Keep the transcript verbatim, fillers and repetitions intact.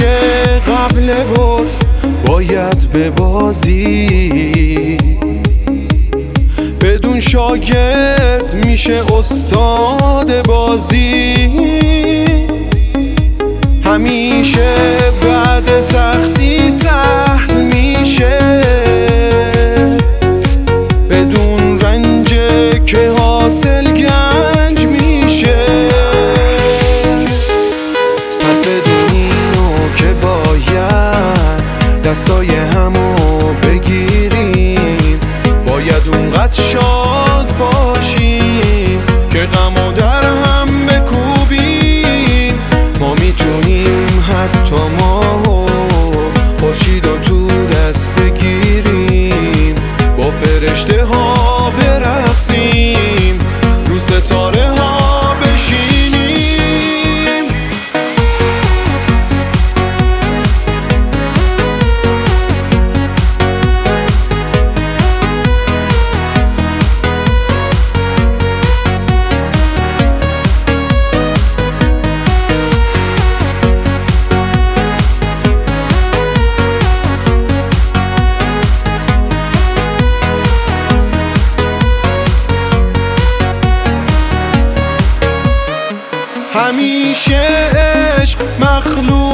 همیشه قبل برد باید ببازی، بدون شاگرد میشه استاد بازی. همیشه بعد سختی سهل میشه، بدون رنج که حاصل گنج میشه. پس بدونینو که باید دستای همو بگیریم، باید اونقدر شاد باشیم که غمو در هم بکوبیم. ما میتونیم حتی ماهو خورشید و تو دست بگیریم، با فرشته ها برقصیم، رو ستاره ها بشینیم. همیشه عشق مخلوق